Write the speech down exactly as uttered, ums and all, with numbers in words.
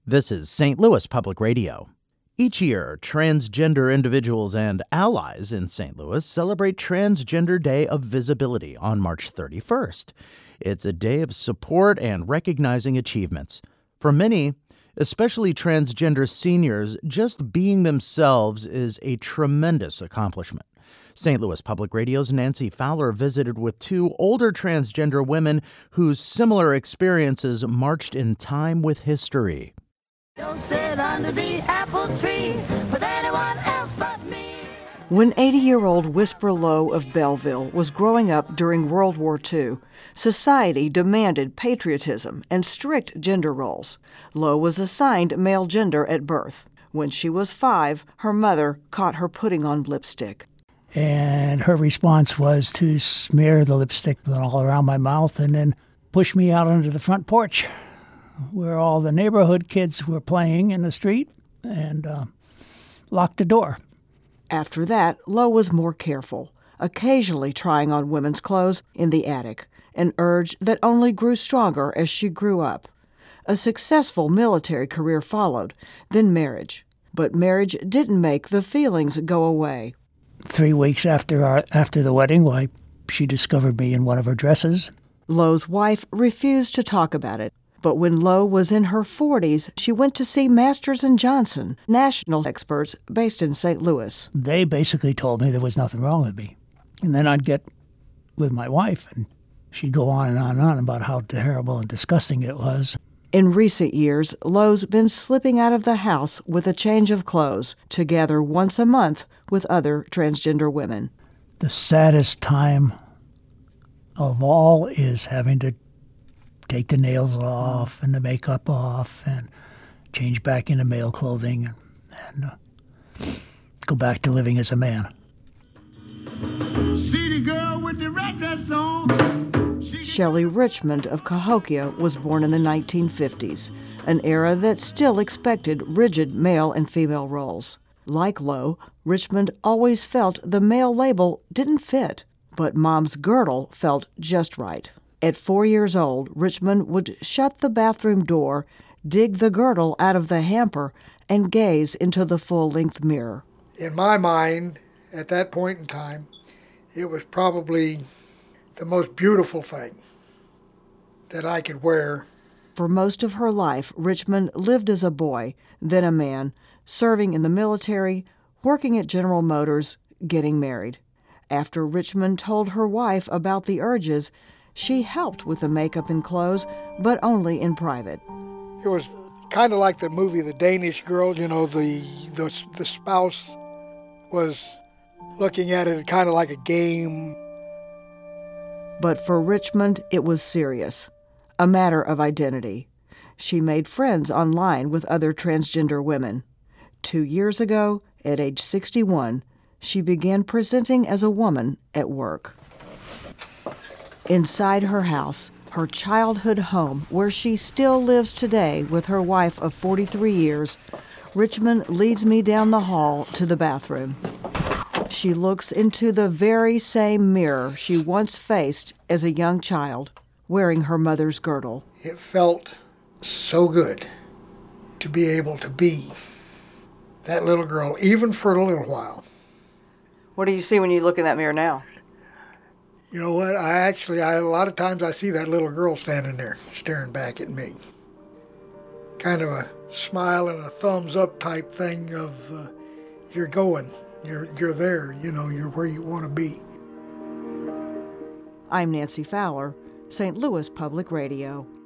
This is Saint Louis Public Radio. Each year, transgender individuals and allies in Saint Louis celebrate Transgender Day of Visibility on March thirty-first. It's a day of support and recognizing achievements. For many, especially transgender seniors, just being themselves is a tremendous accomplishment. Saint Louis Public Radio's Nancy Fowler visited with two older transgender women whose similar experiences marched in time with history. Don't sit under the apple tree with anyone else but me. When eighty-year-old Whisper Lowe of Belleville was growing up during World War Two, society demanded patriotism and strict gender roles. Lowe was assigned male gender at birth. When she was five, her mother caught her putting on lipstick. And her response was to smear the lipstick all around my mouth and then push me out onto the front porch where all the neighborhood kids were playing in the street and uh, locked the door. After that, Lowe was more careful, occasionally trying on women's clothes in the attic, an urge that only grew stronger as she grew up. A successful military career followed, then marriage. But marriage didn't make the feelings go away. Three weeks after our, after the wedding, why, she discovered me in one of her dresses. Lowe's wife refused to talk about it. But when Lowe was in her forties, she went to see Masters and Johnson, national experts based in Saint Louis. They basically told me there was nothing wrong with me. And then I'd get with my wife, and she'd go on and on and on about how terrible and disgusting it was. In recent years, Lowe's been slipping out of the house with a change of clothes to gather once a month with other transgender women. The saddest time of all is having to take the nails off and the makeup off and change back into male clothing and uh, go back to living as a man. City girl with the red dress on. Shelley Richmond of Cahokia was born in the nineteen fifties, an era that still expected rigid male and female roles. Like Lowe, Richmond always felt the male label didn't fit, but Mom's girdle felt just right. At four years old, Richmond would shut the bathroom door, dig the girdle out of the hamper, and gaze into the full-length mirror. In my mind, at that point in time, it was probably the most beautiful thing that I could wear. For most of her life, Richmond lived as a boy, then a man, serving in the military, working at General Motors, getting married. After Richmond told her wife about the urges, she helped with the makeup and clothes, but only in private. It was kind of like the movie The Danish Girl. You know, the the, the spouse was looking at it kind of like a game. But for Richmond, it was serious, a matter of identity. She made friends online with other transgender women. Two years ago, at age sixty-one, she began presenting as a woman at work. Inside her house, her childhood home, where she still lives today with her wife of forty-three years, Richmond leads me down the hall to the bathroom. She looks into the very same mirror she once faced as a young child, wearing her mother's girdle. It felt so good to be able to be that little girl, even for a little while. What do you see when you look in that mirror now? You know what? I actually, I, a lot of times I see that little girl standing there staring back at me. Kind of a smile and a thumbs up type thing of uh, you're going, you're, you're there, you know, you're where you want to be. I'm Nancy Fowler, Saint Louis Public Radio.